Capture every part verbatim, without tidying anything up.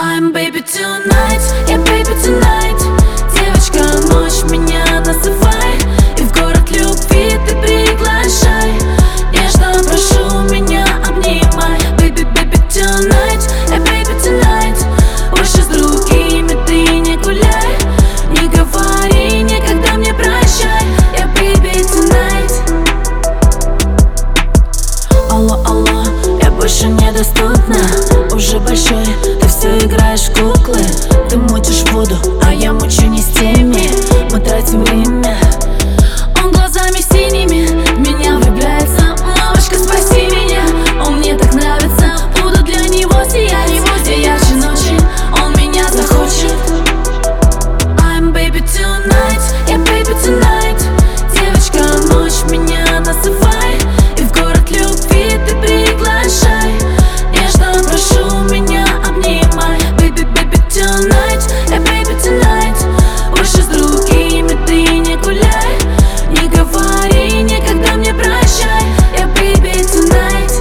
I'm baby tonight, yeah baby tonight. Девочка, ночь меня называй, и в город любви ты приглашай. Нежно прошу, меня обнимай. Baby, baby tonight, yeah baby tonight. Больше с другими ты не гуляй, не говори никогда мне прощай. Yeah baby tonight. Алло, алло, я больше недоступна. Уже большой, ты все играешь в куклы. Ты мутишь воду, а я мучу не с теми. Мы тратим время. Он глазами синими в меня влюбляется. Мамочка, спаси меня, он мне так нравится. Буду для него сиять, и ярче ночи он меня захочет. I'm baby tonight, yeah baby tonight. Девочка, ночь меня называй, и в город любви ты приглашай. Нежно прошу, меня обнимай. Baby, baby tonight, yeah baby tonight. Больше с другими ты не гуляй, не говори никогда мне прощай. Yeah baby tonight.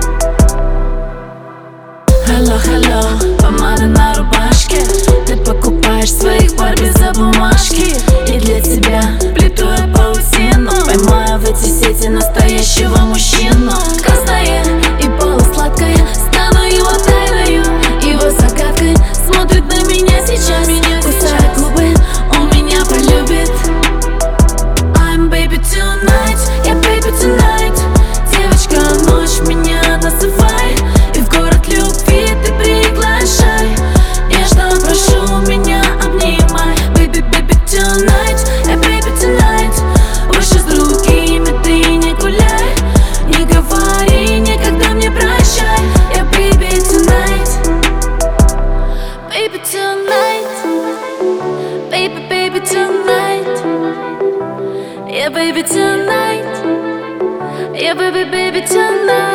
Hello, hello, помада на рубашке. Ты покупаешь своих Барби за бумажки, и для тебя плету я паутину. Поймаю в эти сети настоящего мужчину. Красное и полусладкое, стану его тайною, его загадкой. Смотрит на меня сейчас, кусает губы, он меня полюбит. I'm baby tonight, yeah baby tonight. Девочка, ночь меня называй, и в город любви ты приглашай. Нежно прошу, меня обнимай. Baby, baby tonight, yeah baby tonight. Больше с другими ты не гуляй, не говори никогда мне прощай. Yeah baby tonight. Baby tonight. Baby, baby tonight. Yeah baby tonight. Yeah baby, baby tonight.